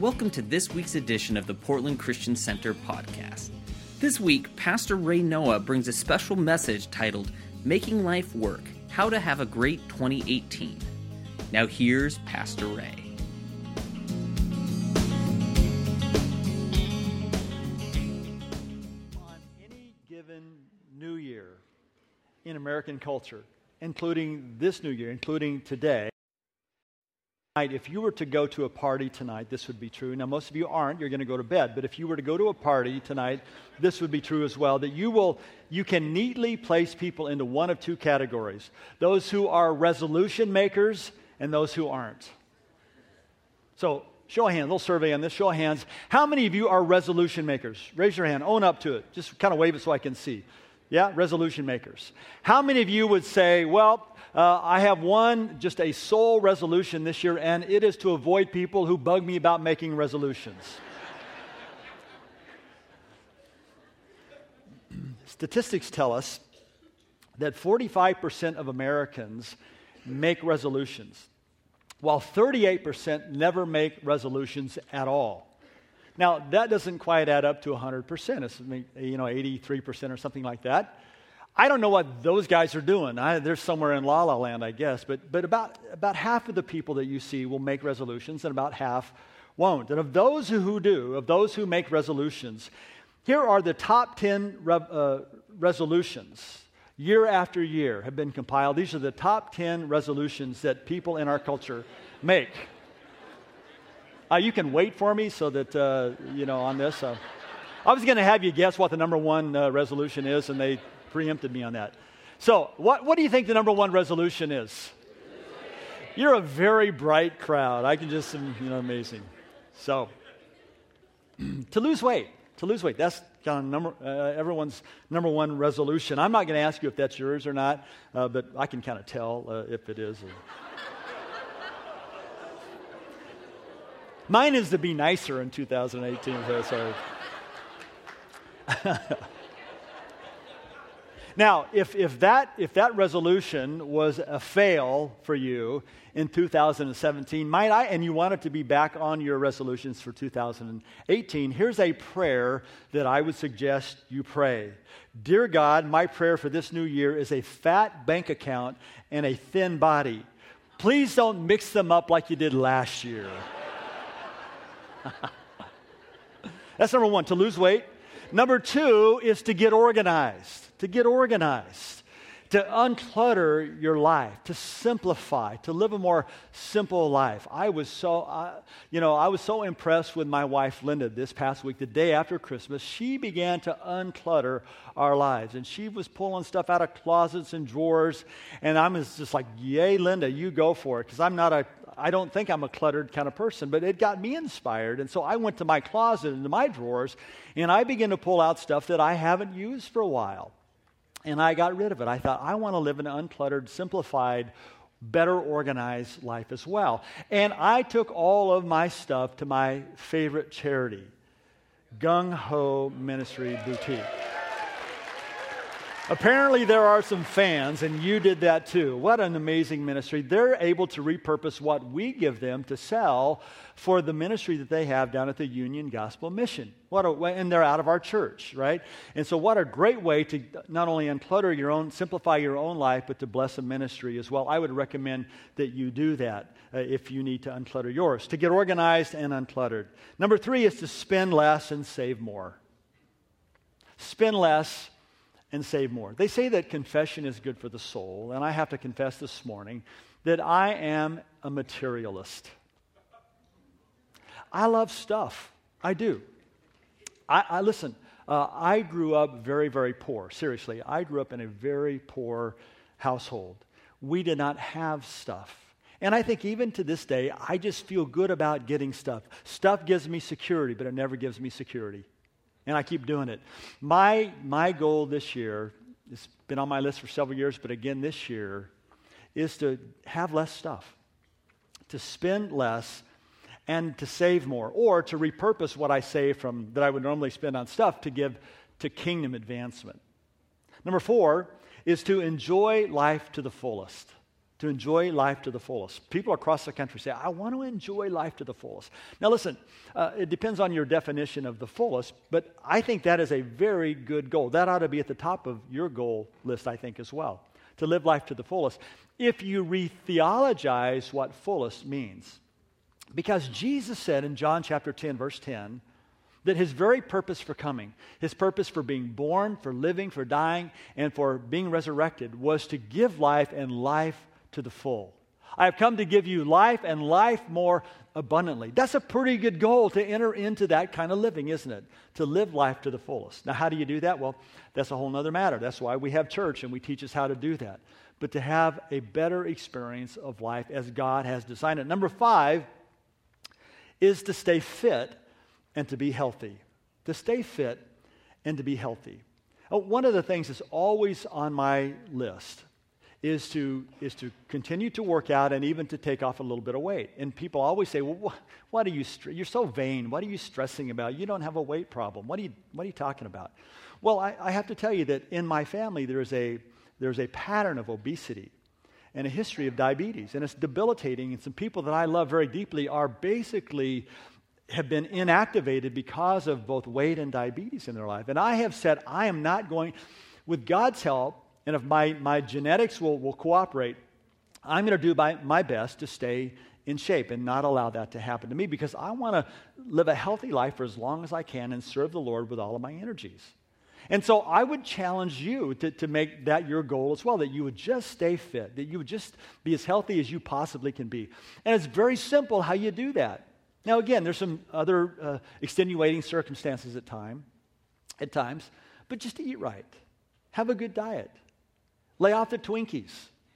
Welcome to this week's edition of the Portland Christian Center podcast. This week, Pastor Ray Noah brings a special message titled, Making Life Work, How to Have a Great 2018. Now here's Pastor Ray. On any given new year in American culture, including this new year, including today, if you were to go to a party tonight, this would be true. Now, most of you aren't. You're going to go to bed. But if you were to go to a party tonight, this would be true as well, that you can neatly place people into one of two categories. Those who are resolution makers and those who aren't. So, show of hands, a little survey on this. Show of hands. How many of you are resolution makers? Raise your hand. Own up to it. Just kind of wave it so I can see. Yeah, resolution makers. How many of you would say, well, I have just a sole resolution this year, and it is to avoid people who bug me about making resolutions. Statistics tell us that 45% of Americans make resolutions, while 38% never make resolutions at all. Now, that doesn't quite add up to 100%. It's 83% or something like that. I don't know what those guys are doing. They're somewhere in La La Land, I guess. But about half of the people that you see will make resolutions, and about half won't. And of those who make resolutions, here are the top 10 resolutions year after year have been compiled. These are the top 10 resolutions that people in our culture make. You can wait for me so that, on this. I was going to have you guess what the number one resolution is, and they preempted me on that. So, what do you think the number one resolution is? You're a very bright crowd. I can just, amazing. So, to lose weight. That's kind of everyone's number one resolution. I'm not going to ask you if that's yours or not, but I can kind of tell if it is. Mine is to be nicer in 2018. So. Now, if that resolution was a fail for you in 2017, and you wanted to be back on your resolutions for 2018, here's a prayer that I would suggest you pray. Dear God, my prayer for this new year is a fat bank account and a thin body. Please don't mix them up like you did last year. That's number one, to lose weight. Number two is to get organized. To unclutter your life, to simplify, to live a more simple life. I was so impressed with my wife, Linda, this past week, the day after Christmas. She began to unclutter our lives, and she was pulling stuff out of closets and drawers, and I was just like, yay, Linda, you go for it, because I don't think I'm a cluttered kind of person, but it got me inspired. And so I went to my closet and to my drawers, and I began to pull out stuff that I haven't used for a while. And I got rid of it. I thought, I want to live an uncluttered, simplified, better organized life as well. And I took all of my stuff to my favorite charity, Gung Ho Ministry Boutique. Apparently there are some fans, and you did that too. What an amazing ministry. They're able to repurpose what we give them to sell for the ministry that they have down at the Union Gospel Mission. And they're out of our church, right? And so what a great way to not only simplify your own life, but to bless a ministry as well. I would recommend that you do that if you need to unclutter yours, to get organized and uncluttered. Number three is to spend less and save more. Spend less and save more. They say that confession is good for the soul, and I have to confess this morning that I am a materialist. I love stuff. I do. Listen, I grew up very, very poor. Seriously, I grew up in a very poor household. We did not have stuff. And I think even to this day, I just feel good about getting stuff. Stuff gives me security, but it never gives me security. And I keep doing it. My goal this year, it's been on my list for several years, but again this year, is to have less stuff, to spend less, and to save more, or to repurpose what I save from that I would normally spend on stuff to give to kingdom advancement. Number four is to enjoy life to the fullest. to enjoy life to the fullest. People across the country say, I want to enjoy life to the fullest. Now listen, it depends on your definition of the fullest, but I think that is a very good goal. That ought to be at the top of your goal list, I think, as well, to live life to the fullest. If you re-theologize what fullest means. Because Jesus said in John chapter 10, verse 10, that his very purpose for coming, his purpose for being born, for living, for dying, and for being resurrected was to give life and life to the full. I have come to give you life and life more abundantly. That's a pretty good goal to enter into that kind of living, isn't it? To live life to the fullest. Now, how do you do that? Well, that's a whole other matter. That's why we have church and we teach us how to do that. But to have a better experience of life as God has designed it. Number 5 is to stay fit and to be healthy. To stay fit and to be healthy. One of the things that's always on my list is to continue to work out and even to take off a little bit of weight. And people always say, well, what are you, you're so vain. What are you stressing about? You don't have a weight problem. What are you talking about? Well, I have to tell you that in my family there's a pattern of obesity and a history of diabetes. And it's debilitating. And some people that I love very deeply are basically have been inactivated because of both weight and diabetes in their life. And I have said, I am not going, with God's help, and if my genetics will cooperate, I'm going to do my best to stay in shape and not allow that to happen to me, because I want to live a healthy life for as long as I can and serve the Lord with all of my energies. And so I would challenge you to make that your goal as well, that you would just stay fit, that you would just be as healthy as you possibly can be. And it's very simple how you do that. Now, again, there's some other extenuating circumstances at times, but just to eat right. Have a good diet. Lay off the Twinkies.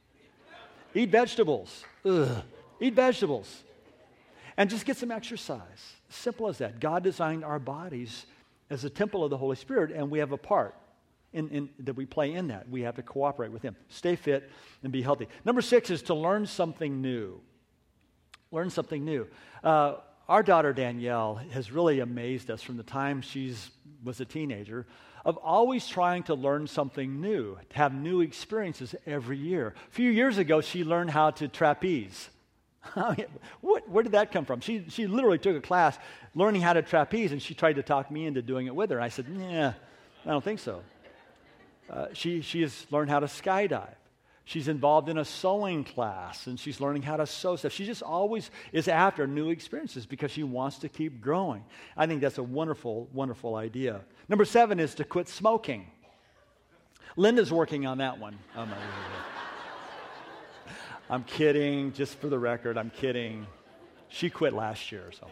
Eat vegetables. Eat vegetables. And just get some exercise. Simple as that. God designed our bodies as a temple of the Holy Spirit, and we have a part in that we play in that. We have to cooperate with Him. Stay fit and be healthy. Number 6 is to learn something new. Learn something new. Our daughter Danielle has really amazed us from the time she was a teenager, of always trying to learn something new, to have new experiences every year. A few years ago, she learned how to trapeze. Where did that come from? She literally took a class learning how to trapeze, and she tried to talk me into doing it with her. I said, nah, I don't think so. She has learned how to skydive. She's involved in a sewing class, and she's learning how to sew stuff. She just always is after new experiences because she wants to keep growing. I think that's a wonderful, wonderful idea. Number 7 is to quit smoking. Linda's working on that one. Oh, no. I'm kidding. Just for the record, I'm kidding. She quit last year, so.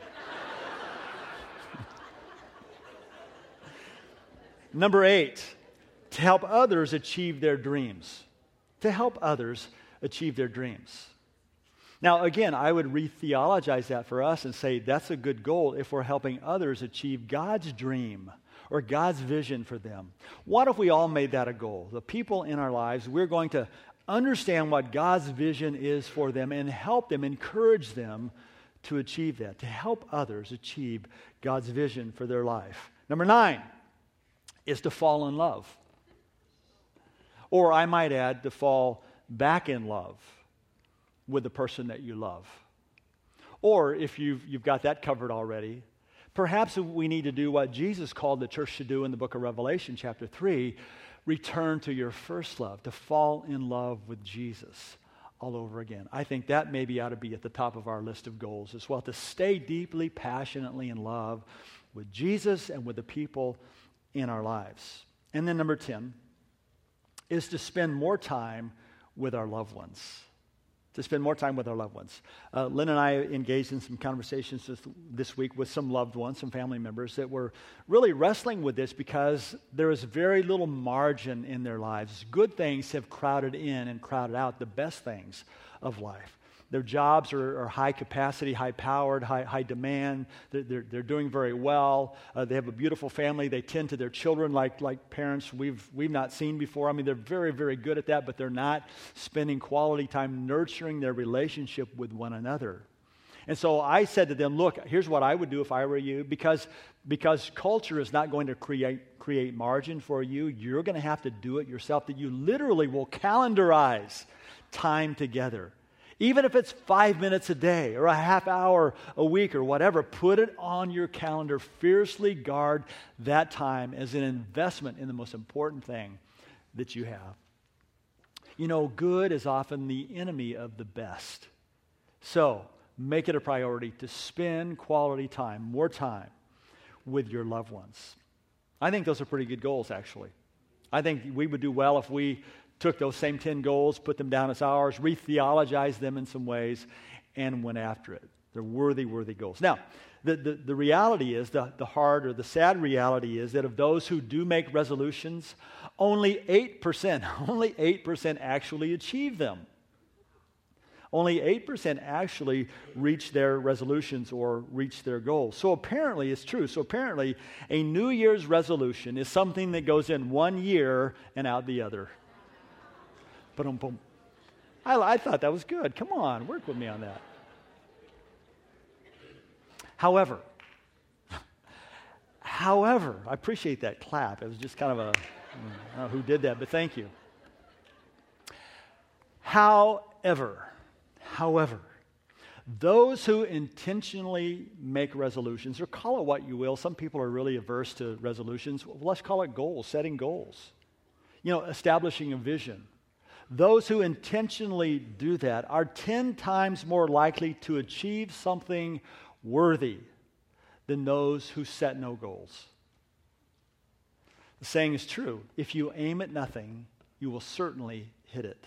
Number 8, to help others achieve their dreams. To help others achieve their dreams. Now, again, I would re-theologize that for us and say that's a good goal if we're helping others achieve God's dream or God's vision for them. What if we all made that a goal? The people in our lives, we're going to understand what God's vision is for them and help them, encourage them to achieve that, to help others achieve God's vision for their life. Number 9 is to fall in love. Or I might add, to fall back in love with the person that you love. Or if you've got that covered already, perhaps we need to do what Jesus called the church to do in the book of Revelation, chapter 3, return to your first love, to fall in love with Jesus all over again. I think that maybe ought to be at the top of our list of goals as well, to stay deeply, passionately in love with Jesus and with the people in our lives. And then number 10 is to spend more time with our loved ones. To spend more time with our loved ones. Lynn and I engaged in some conversations this week with some loved ones, some family members that were really wrestling with this because there is very little margin in their lives. Good things have crowded in and crowded out the best things of life. Their jobs are high capacity, high powered, high demand. They're doing very well. They have a beautiful family. They tend to their children like parents we've not seen before. I mean, they're very, very good at that, but they're not spending quality time nurturing their relationship with one another. And so I said to them, look, here's what I would do if I were you, because culture is not going to create margin for you. You're going to have to do it yourself, that you literally will calendarize time together. Even if it's 5 minutes a day or a half hour a week or whatever, put it on your calendar. Fiercely guard that time as an investment in the most important thing that you have. You know, good is often the enemy of the best. So, make it a priority to spend quality time, more time, with your loved ones. I think those are pretty good goals, actually. I think we would do well if we took those same 10 goals, put them down as ours, re-theologized them in some ways, and went after it. They're worthy goals. Now, the reality is, the hard or the sad reality is that of those who do make resolutions, only 8% actually achieve them. Only 8% actually reach their resolutions or reach their goals. So apparently, it's true. So apparently, a New Year's resolution is something that goes in 1 year and out the other. Ba-dum-bum. I thought that was good. Come on, work with me on that. However, I appreciate that clap. It was just kind of I don't know who did that, but thank you. However, those who intentionally make resolutions, or call it what you will, some people are really averse to resolutions. Let's call it goals, setting goals. You know, establishing a vision. Those who intentionally do that are 10 times more likely to achieve something worthy than those who set no goals. The saying is true. If you aim at nothing, you will certainly hit it.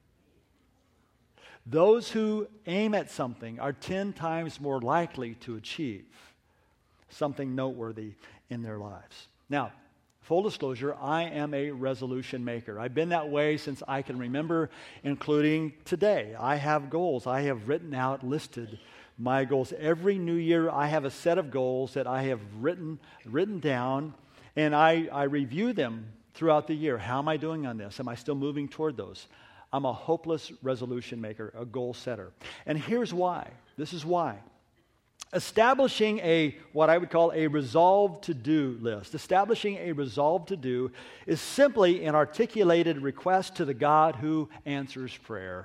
Those who aim at something are 10 times more likely to achieve something noteworthy in their lives. Now, full disclosure, I am a resolution maker. I've been that way since I can remember, including today. I have goals. I have listed my goals. Every new year, I have a set of goals that I have written down, and I review them throughout the year. How am I doing on this? Am I still moving toward those? I'm a hopeless resolution maker, a goal setter. And here's why. This is why. Establishing what I would call a resolved to-do list. Establishing a resolved to-do is simply an articulated request to the God who answers prayer.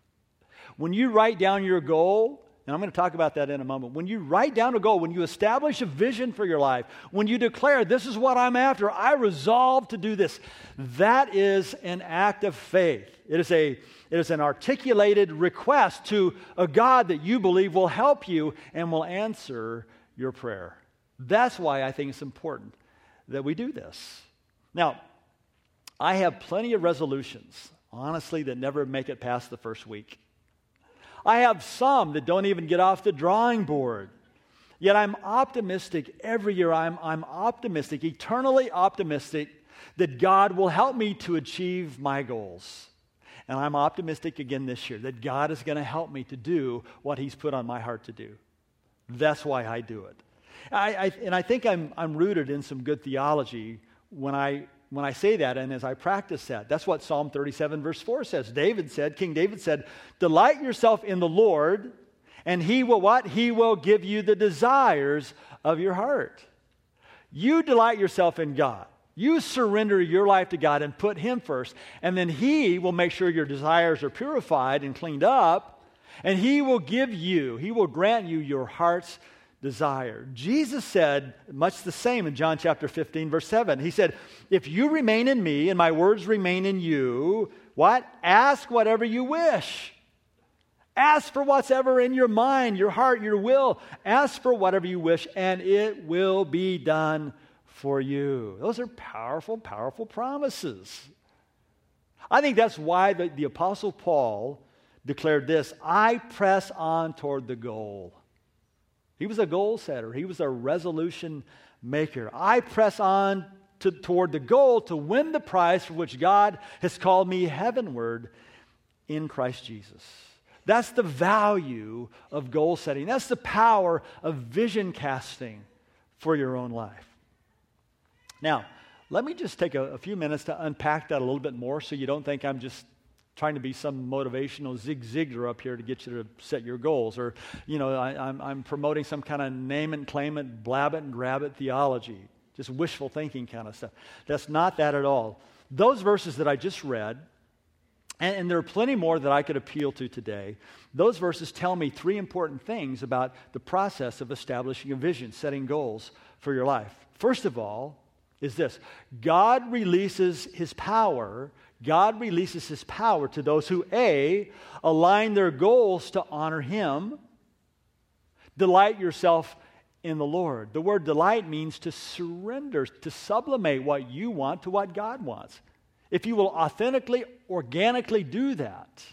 When you write down your goal, and I'm going to talk about that in a moment. When you write down a goal, when you establish a vision for your life, when you declare, this is what I'm after, I resolve to do this, that is an act of faith. It is an articulated request to a God that you believe will help you and will answer your prayer. That's why I think it's important that we do this. Now, I have plenty of resolutions, honestly, that never make it past the first week. I have some that don't even get off the drawing board. Yet I'm optimistic every year. I'm optimistic, eternally optimistic, that God will help me to achieve my goals. And I'm optimistic again this year that God is going to help me to do what He's put on my heart to do. That's why I do it. I think I'm rooted in some good theology when I say that and as I practice that. That's what Psalm 37 verse 4 says. King David said, delight yourself in the Lord, and He will what? He will give you the desires of your heart. You delight yourself in God. You surrender your life to God and put Him first, and then He will make sure your desires are purified and cleaned up, and He will grant you your heart's desire. Jesus said much the same in John chapter 15, verse 7. He said, if you remain in me and my words remain in you, what? Ask whatever you wish. Ask for what's ever in your mind, your heart, your will. Ask for whatever you wish, and it will be done for you. Those are powerful, powerful promises. I think that's why the Apostle Paul declared this, I press on toward the goal. He was a goal setter. He was a resolution maker. I press on toward the goal to win the prize for which God has called me heavenward in Christ Jesus. That's the value of goal setting. That's the power of vision casting for your own life. Now, let me just take a few minutes to unpack that a little bit more so you don't think I'm just trying to be some motivational Zig Ziglar up here to get you to set your goals, or, I'm promoting some kind of name it, claim it, blab it, and grab it theology, just wishful thinking kind of stuff. That's not that at all. Those verses that I just read And there are plenty more that I could appeal to today. Those verses tell me three important things about the process of establishing a vision, setting goals for your life. First of all is this: God releases His power to those who, A, align their goals to honor Him. Delight yourself in the Lord. The word delight means to surrender, to sublimate what you want to what God wants. If you will authentically, organically do that,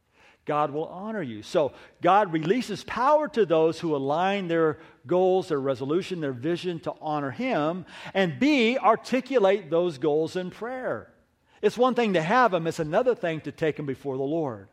God will honor you. So God releases power to those who align their goals, their resolution, their vision to honor Him, and B, articulate those goals in prayer. It's one thing to have them, it's another thing to take them before the Lord.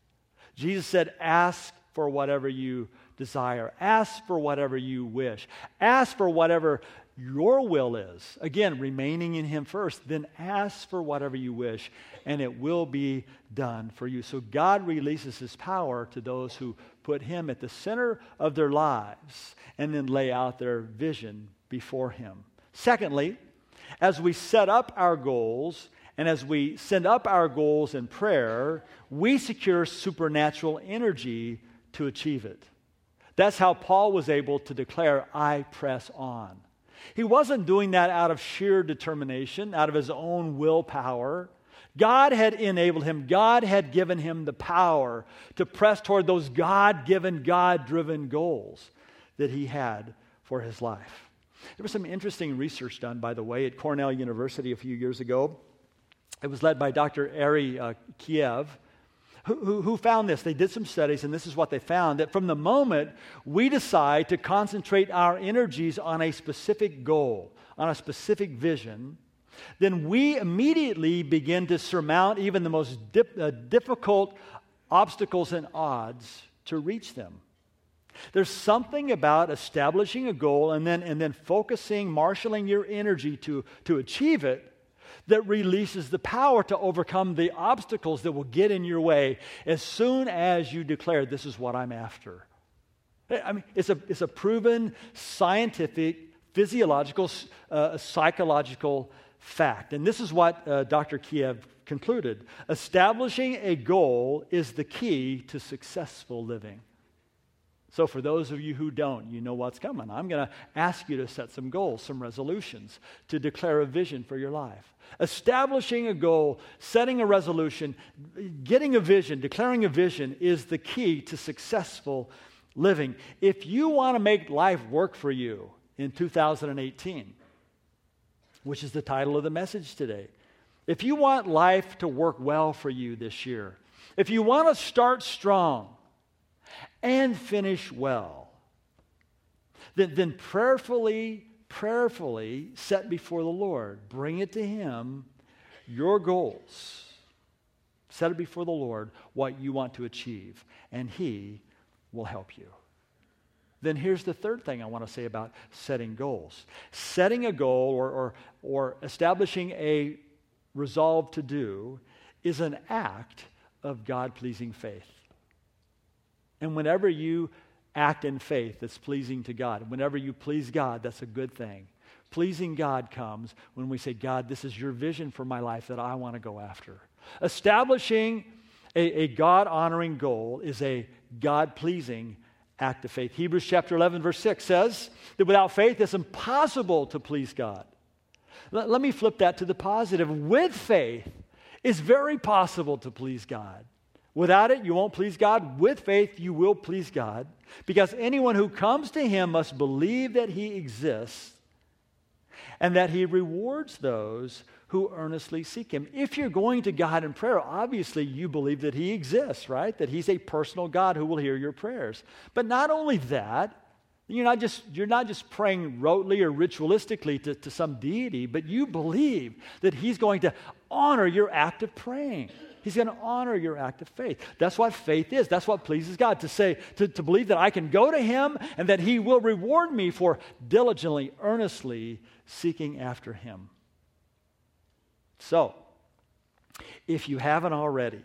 Jesus said, ask for whatever you desire. Ask for whatever you wish. Ask for whatever your will is. Again, remaining in Him first. Then ask for whatever you wish, and it will be done for you. So God releases His power to those who put Him at the center of their lives and then lay out their vision before Him. Secondly, as we set up our goals and as we send up our goals in prayer, we secure supernatural energy to achieve it. That's how Paul was able to declare, I press on. He wasn't doing that out of sheer determination, out of his own willpower. God had enabled him. God had given him the power to press toward those God-given, God-driven goals that he had for his life. There was some interesting research done, by the way, at Cornell University a few years ago. It was led by Dr. Ari Kiev, who found this. They did some studies, and this is what they found, that from the moment we decide to concentrate our energies on a specific goal, on a specific vision, then we immediately begin to surmount even the most difficult obstacles and odds to reach them. There's something about establishing a goal and then focusing, marshaling your energy to achieve it, that releases the power to overcome the obstacles that will get in your way as soon as you declare, this is what I'm after. I mean, it's a proven scientific, physiological, psychological fact. And this is what Dr. Kiev concluded. Establishing a goal is the key to successful living. So for those of you who don't, you know what's coming. I'm going to ask you to set some goals, some resolutions, to declare a vision for your life. Establishing a goal, setting a resolution, getting a vision, declaring a vision is the key to successful living. If you want to make life work for you in 2018, which is the title of the message today, if you want life to work well for you this year, if you want to start strong and finish well, then prayerfully set before the Lord. Bring it to Him, your goals. Set it before the Lord, what you want to achieve, and He will help you. Then here's the third thing I want to say about setting goals. Setting a goal or establishing a resolve to do is an act of God-pleasing faith. And whenever you act in faith that's pleasing to God, whenever you please God, that's a good thing. Pleasing God comes when we say, God, this is your vision for my life that I want to go after. Establishing a God-honoring goal is a God-pleasing act of faith. Hebrews chapter 11, verse 6 says that without faith, it's impossible to please God. Let me flip that to the positive. With faith, it's very possible to please God. Without it, you won't please God. With faith, you will please God. Because anyone who comes to Him must believe that He exists and that He rewards those who earnestly seek Him. If you're going to God in prayer, obviously you believe that He exists, right? That He's a personal God who will hear your prayers. But not only that, you're not just praying rotely or ritualistically to some deity, but you believe that He's going to honor your act of praying. He's going to honor your act of faith. That's what faith is. That's what pleases God, to believe that I can go to Him and that He will reward me for diligently, earnestly seeking after Him. So, if you haven't already,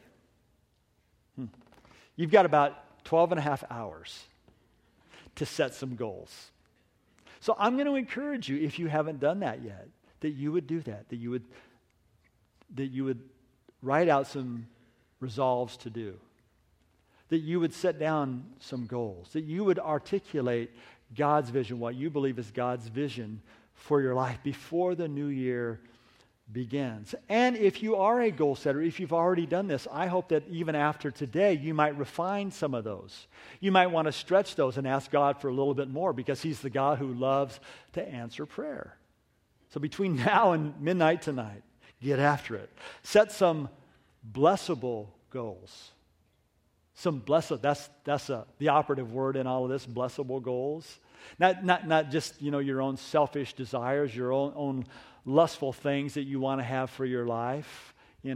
you've got about 12 and a half hours to set some goals. So I'm going to encourage you, if you haven't done that yet, that you would do that, that you would write out some resolves to do. That you would set down some goals, that you would articulate God's vision, what you believe is God's vision for your life before the new year begins. And if you are a goal setter, if you've already done this, I hope that even after today, you might refine some of those. You might want to stretch those and ask God for a little bit more, because He's the God who loves to answer prayer. So between now and midnight tonight, get after it. Set some blessable goals. Some blessed, that's the operative word in all of this, blessable goals. Not just, your own selfish desires, your own lustful things that you want to have for your life. You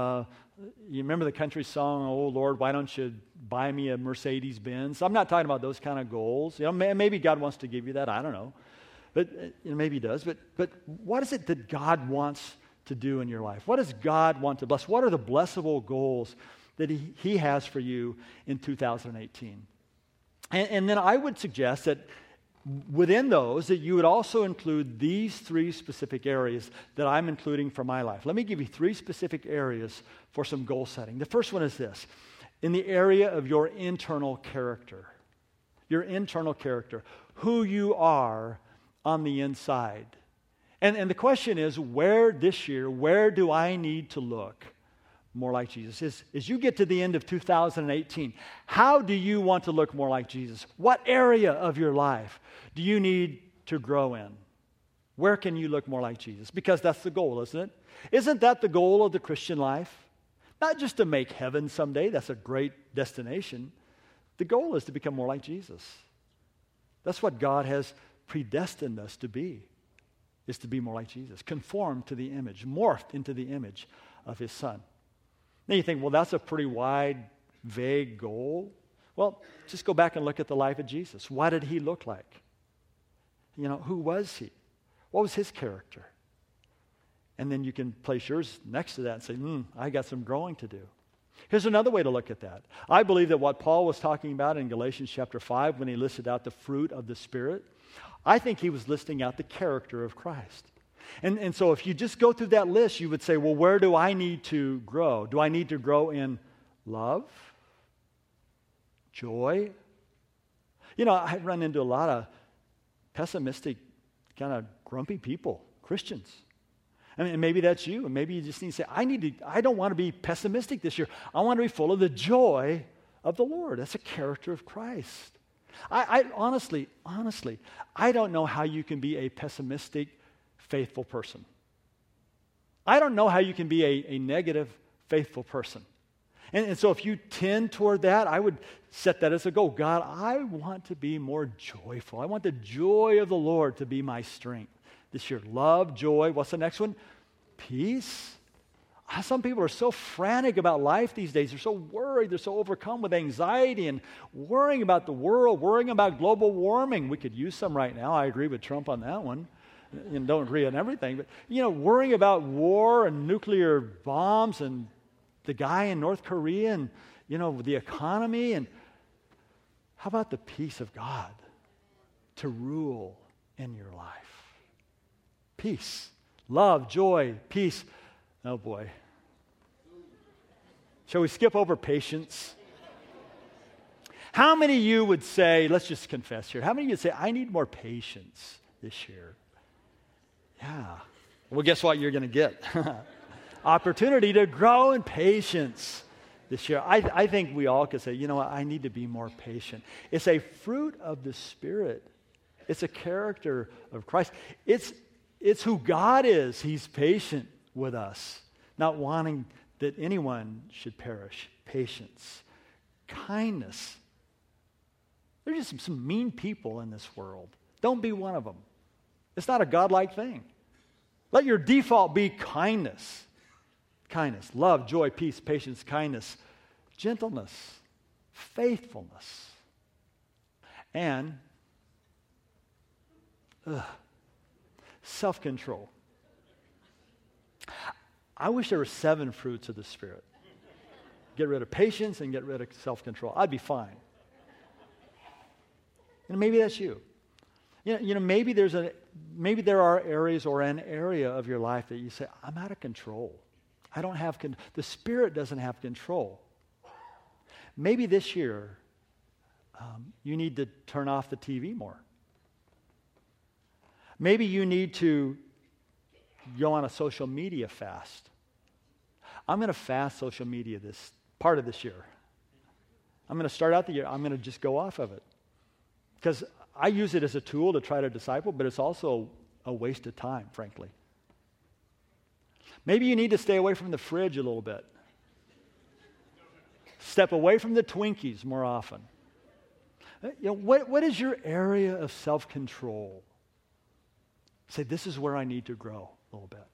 remember the country song, "Oh Lord, why don't you buy me a Mercedes-Benz?" I'm not talking about those kind of goals. Maybe God wants to give you that. I don't know. But maybe He does. But what is it that God wants to do in your life? What does God want to bless? What are the blessable goals that He has for you in 2018? And then I would suggest that within those, that you would also include these 3 specific areas that I'm including for my life. Let me give you 3 specific areas for some goal setting. The first one is this: in the area of your internal character. Your internal character. Who you are on the inside. And the question is, where do I need to look more like Jesus? As you get to the end of 2018, how do you want to look more like Jesus? What area of your life do you need to grow in? Where can you look more like Jesus? Because that's the goal, isn't it? Isn't that the goal of the Christian life? Not just to make heaven someday. That's a great destination. The goal is to become more like Jesus. That's what God has predestined us to be, is to be more like Jesus. Conformed to the image, morphed into the image of His Son. Then you think, well, that's a pretty wide, vague goal. Well, just go back and look at the life of Jesus. What did He look like? Who was He? What was His character? And then you can place yours next to that and say, I got some growing to do. Here's another way to look at that. I believe that what Paul was talking about in Galatians chapter 5 when he listed out the fruit of the Spirit, I think he was listing out the character of Christ. And so if you just go through that list, you would say, well, where do I need to grow? Do I need to grow in love? Joy? I run into a lot of pessimistic, kind of grumpy people, Christians. And maybe that's you. And maybe you just need to say, I don't want to be pessimistic this year. I want to be full of the joy of the Lord. That's a character of Christ. I honestly, I don't know how you can be a pessimistic, faithful person. I don't know how you can be a negative, faithful person. And so if you tend toward that, I would set that as a goal. God, I want to be more joyful. I want the joy of the Lord to be my strength this year. Love, joy. What's the next one? Peace. Some people are so frantic about life these days. They're so worried. They're so overcome with anxiety and worrying about the world, worrying about global warming. We could use some right now. I agree with Trump on that one. And don't agree on everything. But, worrying about war and nuclear bombs and the guy in North Korea and, the economy. And how about the peace of God to rule in your life? Peace, love, joy, peace. Oh boy. Shall we skip over patience? How many of you would say, let's just confess here, how many of you would say, I need more patience this year? Yeah. Well, guess what you're going to get? Opportunity to grow in patience this year. I think we all could say, you know what, I need to be more patient. It's a fruit of the Spirit. It's a character of Christ. It's who God is. He's patient with us, not wanting that anyone should perish. Patience, kindness. There's just some mean people in this world. Don't be one of them. It's not a godlike thing. Let your default be kindness. Kindness, love, joy, peace, patience, kindness, gentleness, faithfulness, and self-control. I wish there were 7 fruits of the Spirit. Get rid of patience and get rid of self-control. I'd be fine. Maybe that's you. Maybe there are areas or an area of your life that you say, I'm out of control. The Spirit doesn't have control. Maybe this year, you need to turn off the TV more. Maybe you need to go on a social media fast. I'm going to fast social media this part of this year. I'm going to start out the year, I'm going to just go off of it. Because I use it as a tool to try to disciple, but it's also a waste of time, frankly. Maybe you need to stay away from the fridge a little bit. Step away from the Twinkies more often. What is your area of self-control? Say, this is where I need to grow a little bit.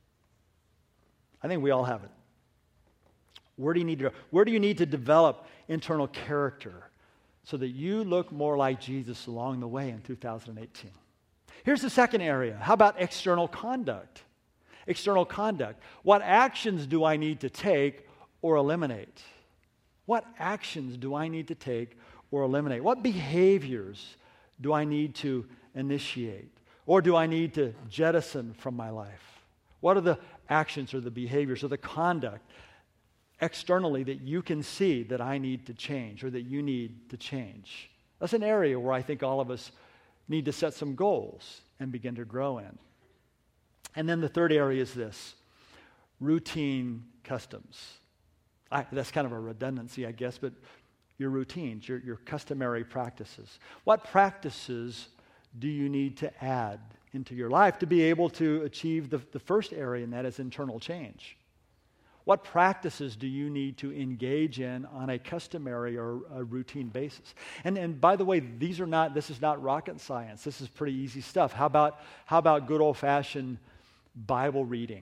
I think we all have it. Where do you need to grow? Where do you need to develop internal character so that you look more like Jesus along the way in 2018? Here's the second area. How about external conduct? External conduct. What actions do I need to take or eliminate? What actions do I need to take or eliminate? What behaviors do I need to initiate? Or do I need to jettison from my life? What are the actions or the behaviors or the conduct externally that you can see that I need to change or that you need to change? That's an area where I think all of us need to set some goals and begin to grow in. And then the third area is this: routine customs. That's kind of a redundancy, I guess, but your routines, your customary practices. What practices do you need to add into your life to be able to achieve the first area, and that is internal change? What practices do you need to engage in on a customary or a routine basis? And by the way, this is not rocket science. This is pretty easy stuff. How about good old-fashioned Bible reading?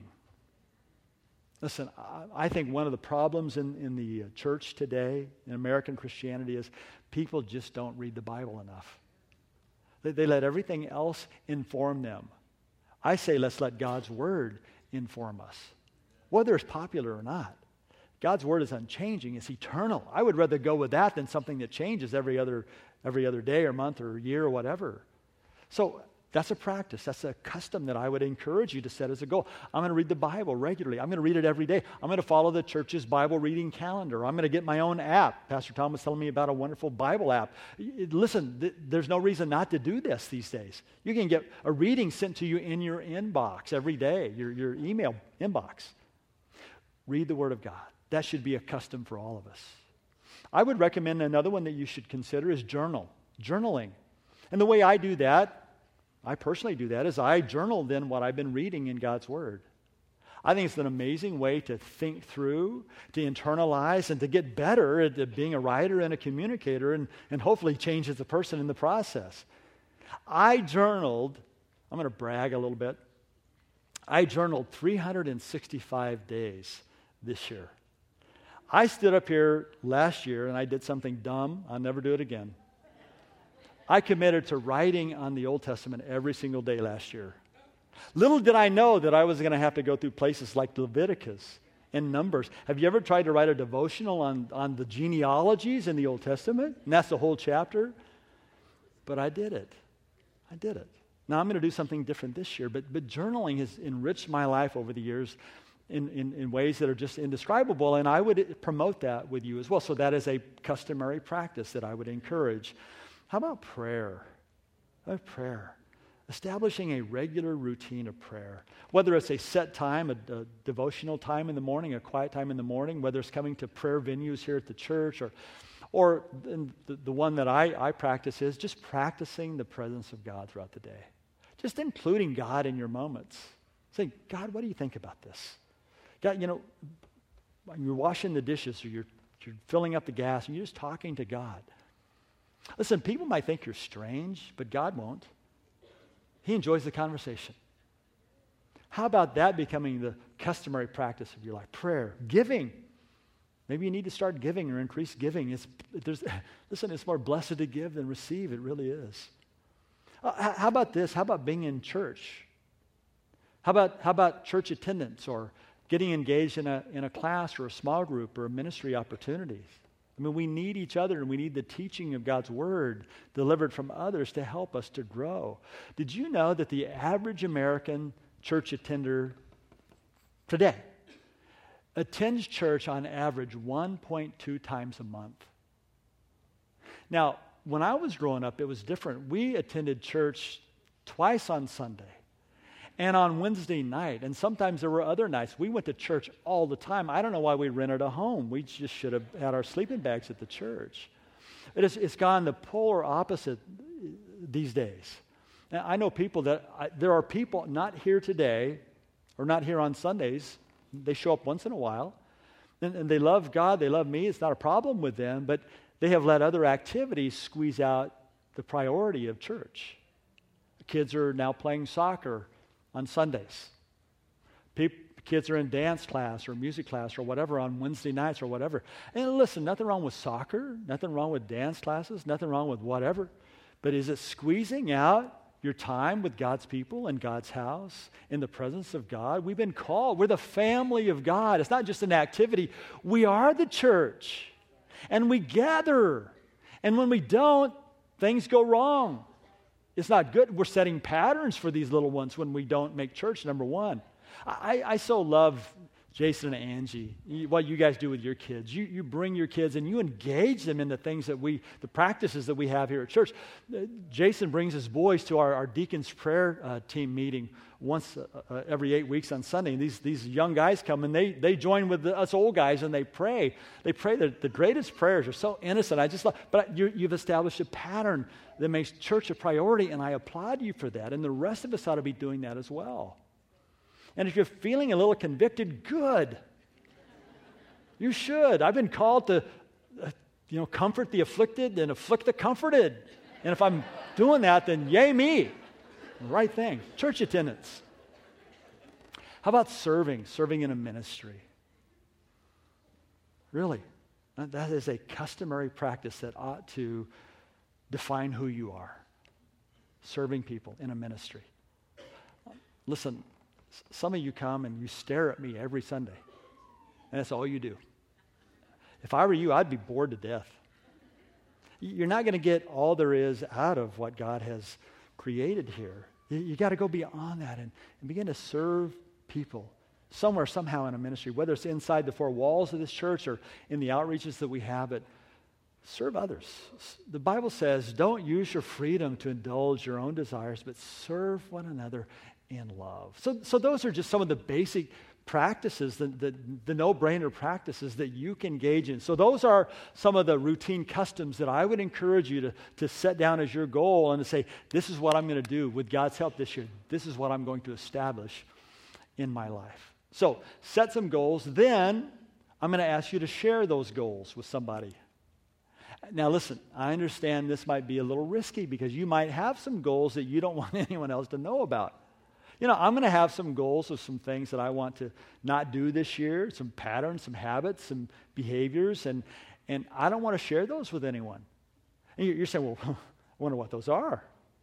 Listen, I think one of the problems in the church today, in American Christianity, is people just don't read the Bible enough. They let everything else inform them. I say let's let God's Word inform us, whether it's popular or not. God's Word is unchanging. It's eternal. I would rather go with that than something that changes every other day or month or year or whatever. So that's a practice. That's a custom that I would encourage you to set as a goal. I'm going to read the Bible regularly. I'm going to read it every day. I'm going to follow the church's Bible reading calendar. I'm going to get my own app. Pastor Tom was telling me about a wonderful Bible app. Listen, there's no reason not to do this these days. You can get a reading sent to you in your inbox every day, your email inbox. Read the Word of God. That should be a custom for all of us. I would recommend another one that you should consider is journaling. And the way I do that, I personally do that, is I journal then what I've been reading in God's Word. I think it's an amazing way to think through, to internalize, and to get better at being a writer and a communicator and hopefully change as a person in the process. I journaled, I'm going to brag a little bit, I journaled 365 days this year. I stood up here last year and I did something dumb. I'll never do it again. I committed to writing on the Old Testament every single day last year. Little did I know that I was going to have to go through places like Leviticus and Numbers. Have you ever tried to write a devotional on the genealogies in the Old Testament? And that's the whole chapter. But I did it. Now I'm going to do something different this year, but journaling has enriched my life over the years in ways that are just indescribable, and I would promote that with you as well. So that is a customary practice that I would encourage. How about prayer? Establishing a regular routine of prayer. Whether it's a set time, a devotional time in the morning, a quiet time in the morning, whether it's coming to prayer venues here at the church, or the one that I practice is just practicing the presence of God throughout the day. Just including God in your moments. Saying, God, what do you think about this? God, when you're washing the dishes or you're filling up the gas and you're just talking to God. Listen, people might think you're strange, but God won't. He enjoys the conversation. How about that becoming the customary practice of your life? Prayer, giving. Maybe you need to start giving or increase giving. Listen, it's more blessed to give than receive. It really is. How about this? How about being in church? How about church attendance or getting engaged in a class or a small group or a ministry opportunity? I mean, we need each other and we need the teaching of God's Word delivered from others to help us to grow. Did you know that the average American church attender today attends church on average 1.2 times a month. Now, when I was growing up, it was different. We attended church twice on Sunday and on Wednesday night, and sometimes there were other nights. We went to church all the time. I don't know why we rented a home. We just should have had our sleeping bags at the church. It's gone the polar opposite these days. Now, I know people there are people not here today or not here on Sundays. They show up once in a while, and they love God, they love me. It's not a problem with them, but they have let other activities squeeze out the priority of church. Kids are now playing soccer on Sundays. Kids are in dance class or music class or whatever on Wednesday nights or whatever. And listen, nothing wrong with soccer, nothing wrong with dance classes, nothing wrong with whatever. But is it squeezing out your time with God's people in God's house, in the presence of God? We've been called. We're the family of God. It's not just an activity. We are the church. And we gather. And when we don't, things go wrong. It's not good. We're setting patterns for these little ones when we don't make church, number one. I so love Jason and Angie, what you guys do with your kids. You bring your kids and you engage them in the things that the practices that we have here at church. Jason brings his boys to our deacons prayer team meeting once every 8 weeks on Sunday. And these young guys come and they join with us old guys and they pray. They pray the greatest prayers are so innocent. I just love, but you've established a pattern that makes church a priority, and I applaud you for that. And the rest of us ought to be doing that as well. And if you're feeling a little convicted, good. You should. I've been called to, comfort the afflicted and afflict the comforted. And if I'm doing that, then yay me. Right thing. Church attendance. How about serving in a ministry? Really, that is a customary practice that ought to define who you are. Serving people in a ministry. Listen, some of you come and you stare at me every Sunday, and that's all you do. If I were you, I'd be bored to death. You're not going to get all there is out of what God has created here. You got to go beyond that and begin to serve people somewhere, somehow in a ministry, whether it's inside the four walls of this church or in the outreaches that we have, but serve others. The Bible says, don't use your freedom to indulge your own desires, but serve one another in love. So those are just some of the basic practices, the no-brainer practices that you can engage in. So those are some of the routine customs that I would encourage you to set down as your goal and to say, this is what I'm going to do with God's help this year. This is what I'm going to establish in my life. So set some goals. Then I'm going to ask you to share those goals with somebody. Now listen, I understand this might be a little risky because you might have some goals that you don't want anyone else to know about. I'm going to have some goals of some things that I want to not do this year, some patterns, some habits, some behaviors, and I don't want to share those with anyone. And you're saying, well, I wonder what those are.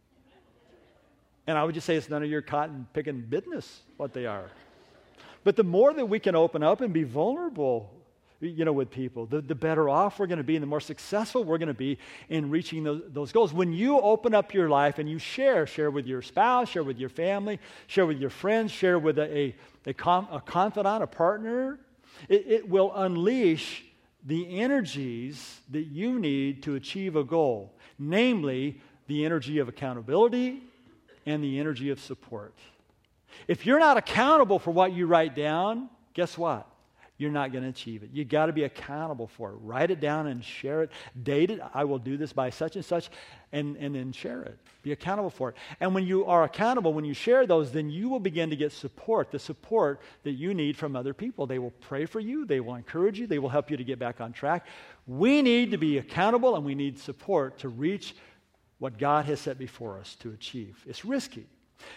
And I would just say it's none of your cotton-picking business what they are. But the more that we can open up and be vulnerable, with people, the better off we're going to be and the more successful we're going to be in reaching those goals. When you open up your life and you share with your spouse, share with your family, share with your friends, share with a confidant, a partner, it will unleash the energies that you need to achieve a goal, namely the energy of accountability and the energy of support. If you're not accountable for what you write down, guess what? You're not going to achieve it. You got to be accountable for it. Write it down and share it. Date it. I will do this by such and such, and then share it. Be accountable for it. And when you are accountable, when you share those, then you will begin to get support, the support that you need from other people. They will pray for you. They will encourage you. They will help you to get back on track. We need to be accountable, and we need support to reach what God has set before us to achieve. It's risky.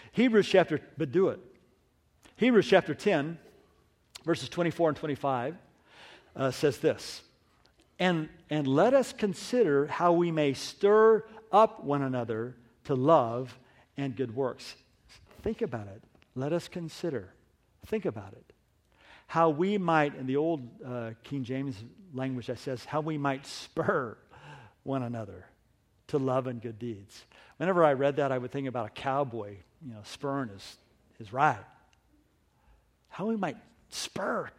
But do it. Hebrews chapter 10, verses 24 and 25 says this, and let us consider how we may stir up one another to love and good works. Think about it. Let us consider. Think about it. How we might, in the old King James language that says, how we might spur one another to love and good deeds. Whenever I read that, I would think about a cowboy, spurring his ride. How we might spur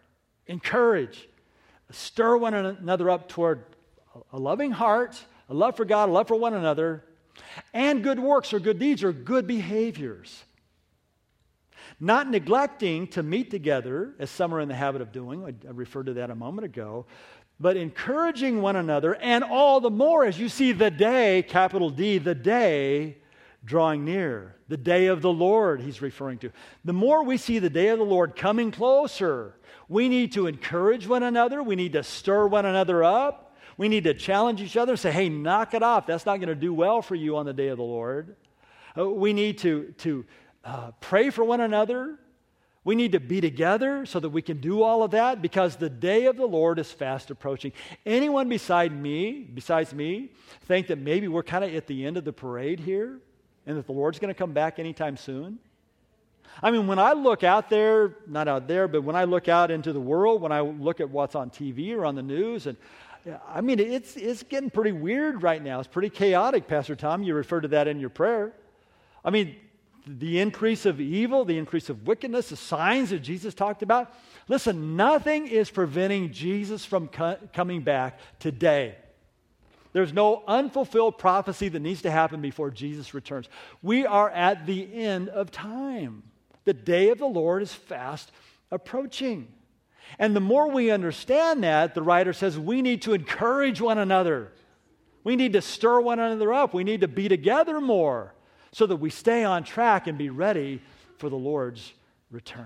encourage, stir one another up toward a loving heart, a love for God, a love for one another, and good works or good deeds or good behaviors. Not neglecting to meet together, as some are in the habit of doing. I referred to that a moment ago. But encouraging one another, and all the more as you see the day, capital D, the day drawing near. The day of the Lord, he's referring to. The more we see the day of the Lord coming closer, we need to encourage one another. We need to stir one another up. We need to challenge each other and say, hey, knock it off. That's not going to do well for you on the day of the Lord. We need to pray for one another. We need to be together so that we can do all of that because the day of the Lord is fast approaching. Anyone besides me, think that maybe we're kind of at the end of the parade here and that the Lord's going to come back anytime soon? I mean, when I look out there, not out there, but when I look out into the world, when I look at what's on TV or on the news, and I mean, it's getting pretty weird right now. It's pretty chaotic, Pastor Tom. You referred to that in your prayer. I mean, the increase of evil, the increase of wickedness, the signs that Jesus talked about. Listen, nothing is preventing Jesus from coming back today. There's no unfulfilled prophecy that needs to happen before Jesus returns. We are at the end of time. The day of the Lord is fast approaching. And the more we understand that, the writer says, we need to encourage one another. We need to stir one another up. We need to be together more, so that we stay on track and be ready for the Lord's return.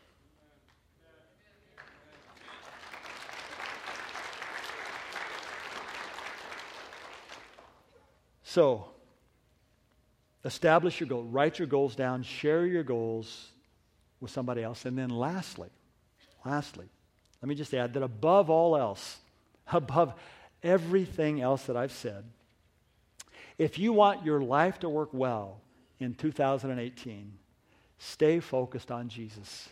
So, establish your goal, write your goals down, share your goals with somebody else. And then lastly, let me just add that above all else, above everything else that I've said, if you want your life to work well in 2018, stay focused on Jesus.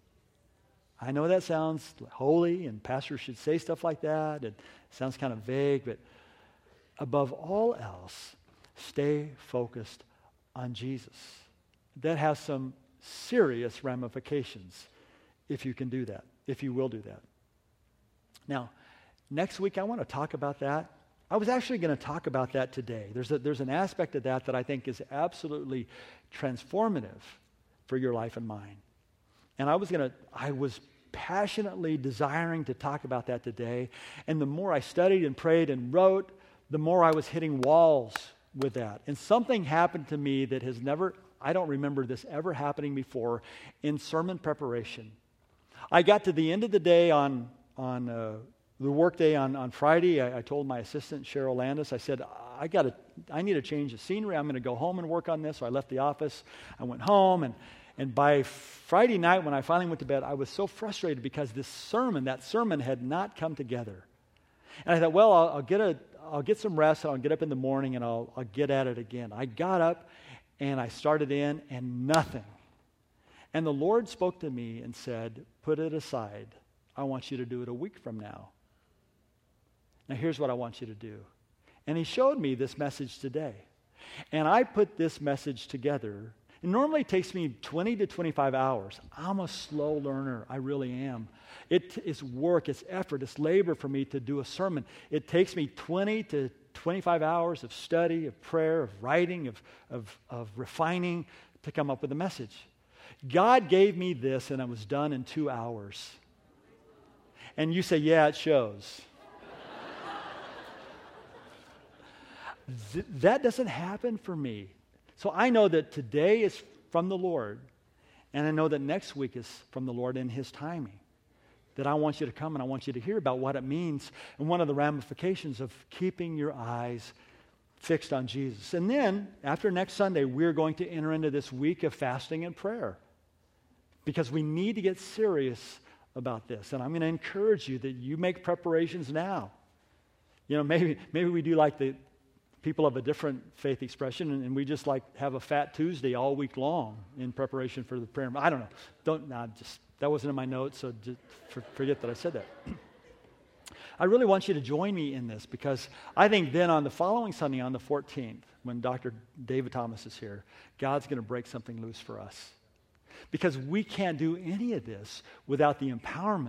I know that sounds holy, and pastors should say stuff like that. It sounds kind of vague, but above all else, stay focused on Jesus. That has some serious ramifications if you can do that, if you will do that. Now, next week I want to talk about that. I was actually going to talk about that today. There's an aspect of that I think is absolutely transformative for your life and mine. And I was passionately desiring to talk about that today. And the more I studied and prayed and wrote, the more I was hitting walls with that. And something happened to me that I don't remember this ever happening before in sermon preparation. I got to the end of the day on the workday on Friday. I told my assistant, Cheryl Landis, I said, I need a change of scenery. I'm going to go home and work on this. So I left the office. I went home, and by Friday night when I finally went to bed, I was so frustrated because that sermon had not come together. And I thought, well, I'll get some rest, and I'll get up in the morning, and I'll get at it again. I got up, and I started in, and nothing. And the Lord spoke to me and said, put it aside. I want you to do it a week from now. Now, here's what I want you to do. And he showed me this message today. And I put this message together. It normally takes me 20 to 25 hours. I'm a slow learner. I really am. It's work, it's effort, it's labor for me to do a sermon. It takes me 20 to 25 hours of study, of prayer, of writing, of refining to come up with a message. God gave me this, and it was done in 2 hours. And you say, yeah, it shows. That doesn't happen for me. So I know that today is from the Lord, and I know that next week is from the Lord in his timing. That I want you to come and I want you to hear about what it means and one of the ramifications of keeping your eyes fixed on Jesus. And then, after next Sunday, we're going to enter into this week of fasting and prayer because we need to get serious about this. And I'm going to encourage you that you make preparations now. You know, maybe we do like the people of a different faith expression, and we just like have a Fat Tuesday all week long in preparation for the prayer. I don't know. That wasn't in my notes, so just forget that I said that. I really want you to join me in this because I think then on the following Sunday, on the 14th, when Dr. David Thomas is here, God's going to break something loose for us. Because we can't do any of this without the empowerment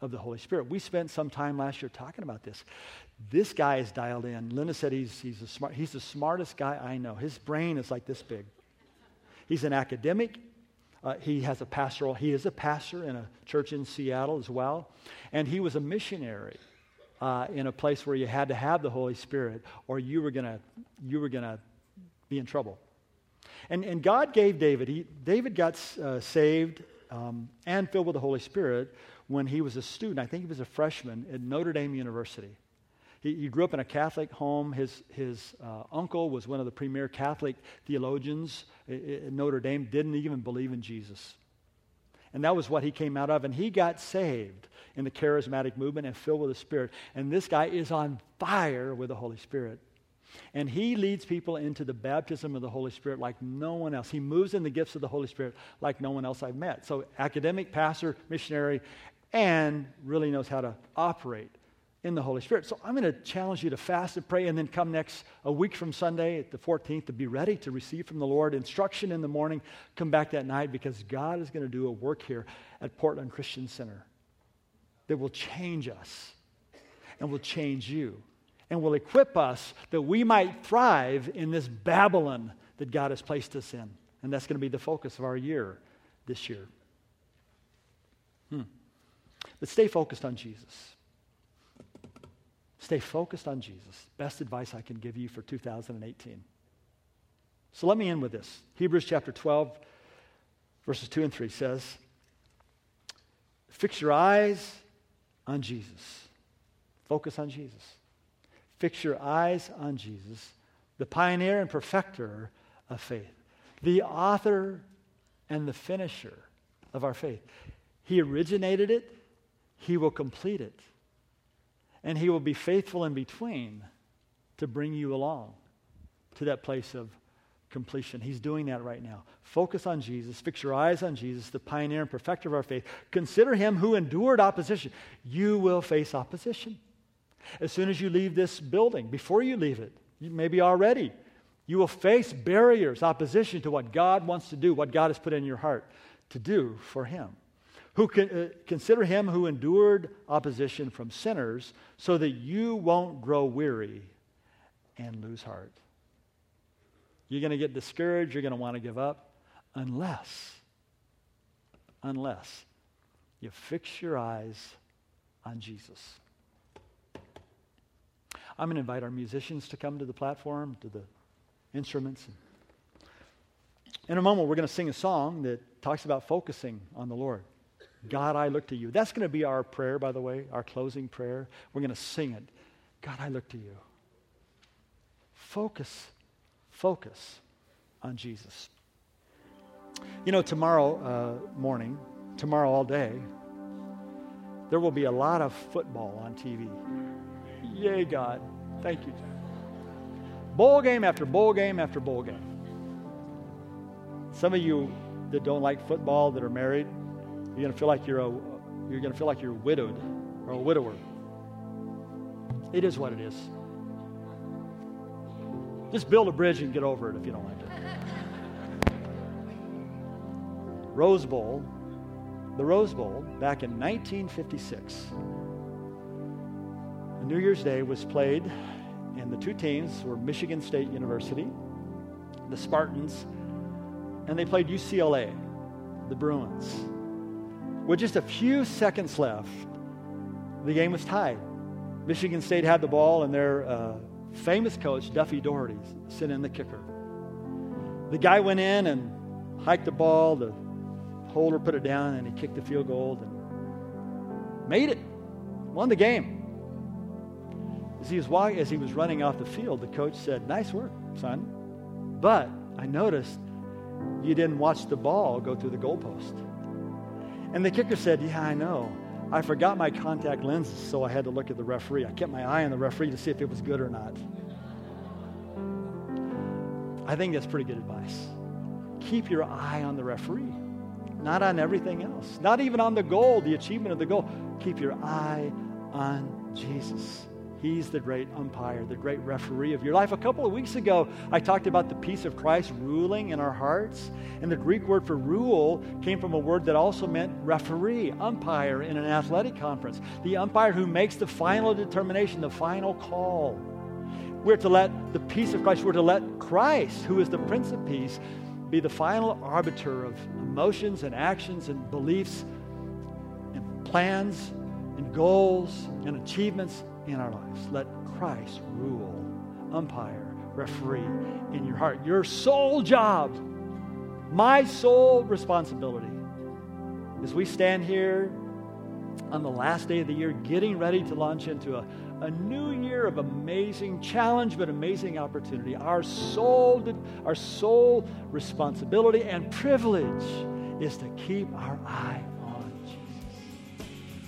of the Holy Spirit. We spent some time last year talking about this. This guy is dialed in. Linda said he's the smartest guy I know. His brain is like this big. He's an academic. He is a pastor in a church in Seattle as well. And he was a missionary in a place where you had to have the Holy Spirit or you were gonna be in trouble. And God gave David, David got saved and filled with the Holy Spirit when he was a student. I think he was a freshman at Notre Dame University. He grew up in a Catholic home. His uncle was one of the premier Catholic theologians at Notre Dame, didn't even believe in Jesus. And that was what he came out of. And he got saved in the charismatic movement and filled with the Spirit. And this guy is on fire with the Holy Spirit. And he leads people into the baptism of the Holy Spirit like no one else. He moves in the gifts of the Holy Spirit like no one else I've met. So academic, pastor, missionary, and really knows how to operate in the Holy Spirit. So I'm going to challenge you to fast and pray and then come a week from Sunday at the 14th to be ready to receive from the Lord instruction in the morning. Come back that night because God is going to do a work here at Portland Christian Center that will change us and will change you and will equip us that we might thrive in this Babylon that God has placed us in. And that's going to be the focus of our year this year. But stay focused on Jesus. Stay focused on Jesus. Best advice I can give you for 2018. So let me end with this. Hebrews chapter 12, verses 2 and 3 says, fix your eyes on Jesus. Focus on Jesus. Fix your eyes on Jesus, the pioneer and perfecter of faith, the author and the finisher of our faith. He originated it. He will complete it. And he will be faithful in between to bring you along to that place of completion. He's doing that right now. Focus on Jesus. Fix your eyes on Jesus, the pioneer and perfecter of our faith. Consider him who endured opposition. You will face opposition. As soon as you leave this building, before you leave it, maybe already, you will face barriers, opposition to what God wants to do, what God has put in your heart to do for him. Consider him who endured opposition from sinners so that you won't grow weary and lose heart. You're going to get discouraged. You're going to want to give up unless you fix your eyes on Jesus. I'm going to invite our musicians to come to the platform, to the instruments. In a moment, we're going to sing a song that talks about focusing on the Lord. God, I look to you. That's going to be our prayer, by the way, our closing prayer. We're going to sing it. God, I look to you. Focus on Jesus. You know, tomorrow morning, tomorrow all day, there will be a lot of football on TV. Yay, God. Thank you. Bowl game after bowl game after bowl game. Some of you that don't like football, that are married, you're going to feel like you're widowed or a widower. It is what it is. Just build a bridge and get over it if you don't like it. Rose Bowl, the Rose Bowl, back in 1956. New Year's Day was played, and the two teams were Michigan State University, the Spartans, and they played UCLA, the Bruins. With just a few seconds left, the game was tied. Michigan State had the ball, and their famous coach, Duffy Daugherty, sent in the kicker. The guy went in and hiked the ball. The holder put it down, and he kicked the field goal and made it. Won the game. As he was running off the field, the coach said, "Nice work, son. But I noticed you didn't watch the ball go through the goalpost." And the kicker said, "Yeah, I know. I forgot my contact lenses, so I had to look at the referee. I kept my eye on the referee to see if it was good or not." I think that's pretty good advice. Keep your eye on the referee, not on everything else, not even on the goal, the achievement of the goal. Keep your eye on Jesus. He's the great umpire, the great referee of your life. A couple of weeks ago, I talked about the peace of Christ ruling in our hearts. And the Greek word for rule came from a word that also meant referee, umpire in an athletic conference. The umpire who makes the final determination, the final call. We're to let the peace of Christ, we're to let Christ, who is the Prince of Peace, be the final arbiter of emotions and actions and beliefs and plans and goals and achievements in our lives. Let Christ rule, umpire, referee in your heart. Your sole job, my sole responsibility, as we stand here on the last day of the year, getting ready to launch into a new year of amazing challenge, but amazing opportunity. Our sole responsibility and privilege is to keep our eye on Jesus.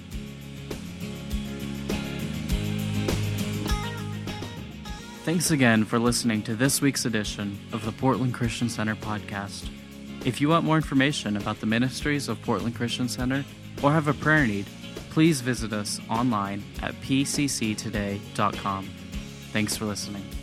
Thanks again for listening to this week's edition of the Portland Christian Center podcast. If you want more information about the ministries of Portland Christian Center or have a prayer need, please visit us online at pcctoday.com. Thanks for listening.